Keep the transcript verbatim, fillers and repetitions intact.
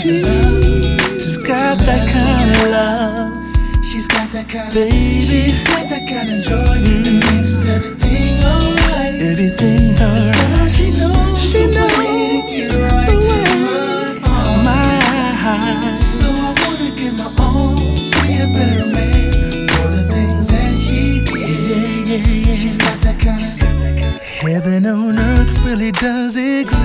She's got that kind of love. She's got that kind of baby. She's got that kind of joy that makes everything alright. Everything's alright. So she knows She the knows way to get right the way. to my heart. My heart. So I wanna get my own, be a better man for the things that she did. Yeah, yeah, yeah. She's got that kind of heaven on earth really does exist.